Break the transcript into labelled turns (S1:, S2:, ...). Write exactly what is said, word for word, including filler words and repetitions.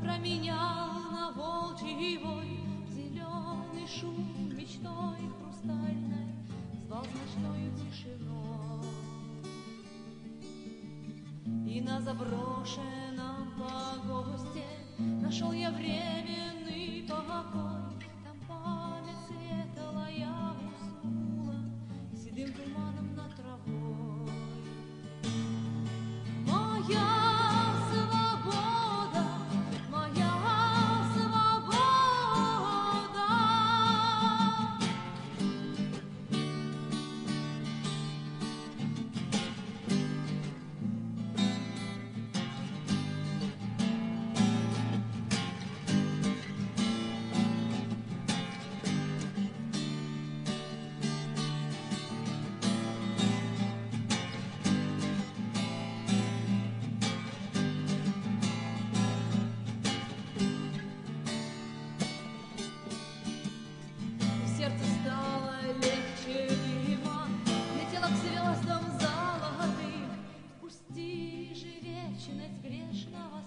S1: променял на волчий вой, зеленый шум мечтой хрустальной звал с ночною тишиной. И на заброшенном погосте нашел я временный покой. Там память светла я уснула седым туманом над травой. Моя свобода, моя свобода. Сердце стало легче дыма, летело к звездам золотым. Впусти же вечность грешного